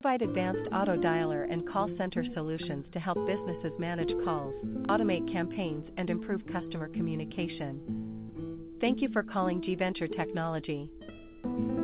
provide advanced auto dialer and call center solutions to help businesses manage calls, automate campaigns, and improve customer communication. Thank you for calling G Venture Technology.